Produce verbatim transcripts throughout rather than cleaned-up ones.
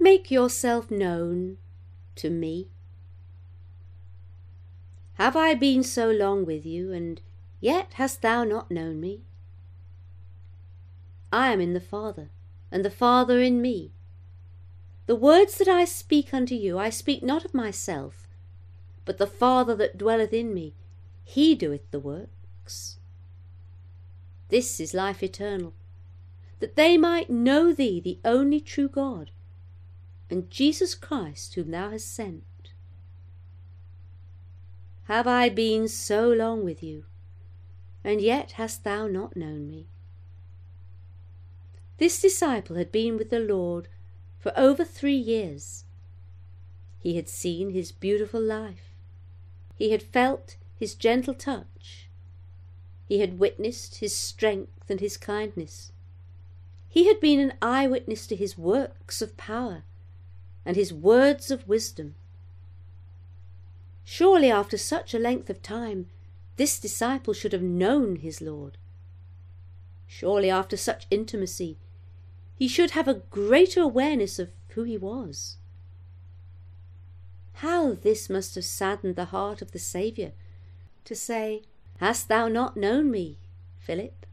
make yourself known to me. Have I been so long with you, and yet hast thou not known me? I am in the Father, and the Father in me. The words that I speak unto you, I speak not of myself, but the Father that dwelleth in me, he doeth the works. This is life eternal, that they might know thee, the only true God, and Jesus Christ, whom thou hast sent. Have I been so long with you, and yet hast thou not known me? This disciple had been with the Lord for over three years. He had seen his beautiful life. He had felt his gentle touch. He had witnessed his strength and his kindness. He had been an eyewitness to his works of power and his words of wisdom. Surely after such a length of time, this disciple should have known his Lord. Surely after such intimacy, he should have a greater awareness of who he was. How this must have saddened the heart of the Saviour, to say, "Hast thou not known me, Philip?"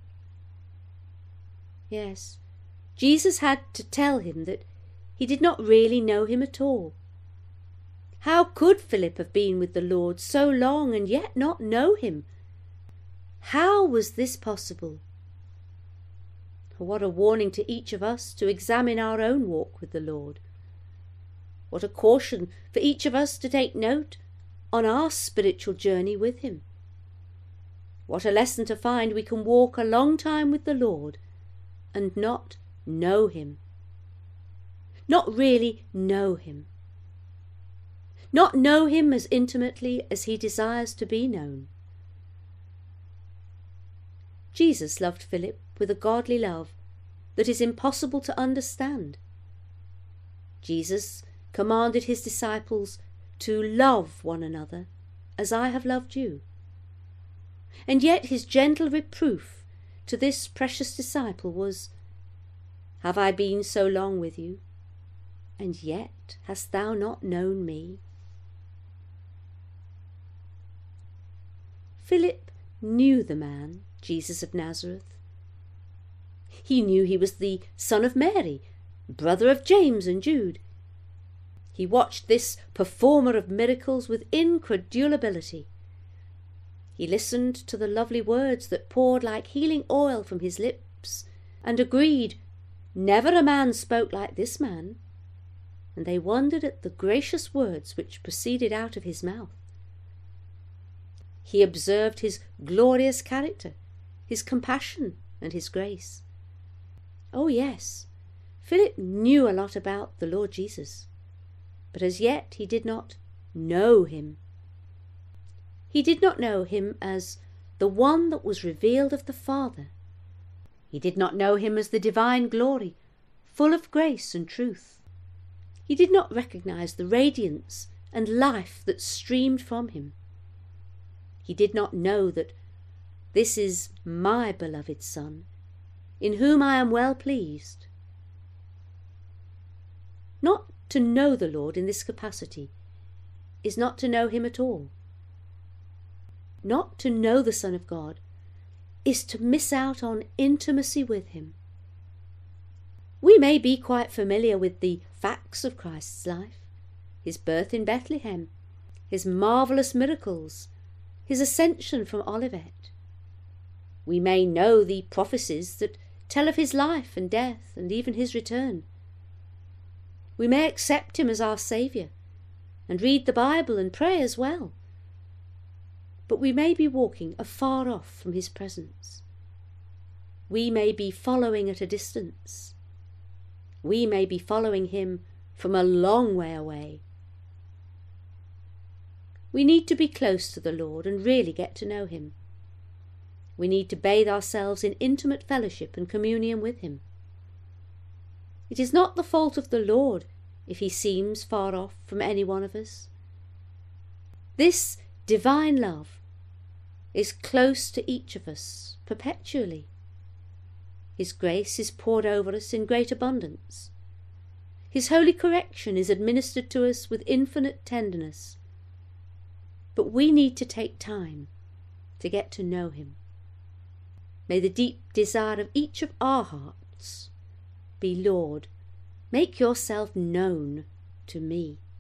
Yes, Jesus had to tell him that he did not really know him at all. How could Philip have been with the Lord so long and yet not know him? How was this possible? What a warning to each of us to examine our own walk with the Lord. What a caution for each of us to take note on our spiritual journey with him. What a lesson to find we can walk a long time with the Lord and not know him. Not really know him. Not know him as intimately as he desires to be known. Jesus loved Philip with a godly love that is impossible to understand. Jesus commanded his disciples to love one another as I have loved you. And yet his gentle reproof to this precious disciple was, "Have I been so long with you, and yet hast thou not known me?" Philip knew the man, Jesus of Nazareth. He knew he was the son of Mary, brother of James and Jude. He watched this performer of miracles with incredulability. He listened to the lovely words that poured like healing oil from his lips, and agreed, never a man spoke like this man, and they wondered at the gracious words which proceeded out of his mouth. He observed his glorious character, his compassion, and his grace. Oh yes, Philip knew a lot about the Lord Jesus, but as yet he did not know him. He did not know him as the one that was revealed of the Father. He did not know him as the divine glory, full of grace and truth. He did not recognize the radiance and life that streamed from him. He did not know that this is my beloved Son, in whom I am well pleased. Not to know the Lord in this capacity is not to know him at all. Not to know the Son of God is to miss out on intimacy with him. We may be quite familiar with the facts of Christ's life, his birth in Bethlehem, his marvellous miracles, his ascension from Olivet. We may know the prophecies that tell of his life and death and even his return. We may accept him as our Saviour and read the Bible and pray as well. But we may be walking afar off from his presence. We may be following at a distance. We may be following him from a long way away. We need to be close to the Lord and really get to know him. We need to bathe ourselves in intimate fellowship and communion with him. It is not the fault of the Lord if he seems far off from any one of us. This divine love is close to each of us perpetually. His grace is poured over us in great abundance. His holy correction is administered to us with infinite tenderness. But we need to take time to get to know him. May the deep desire of each of our hearts be, Lord, make yourself known to me.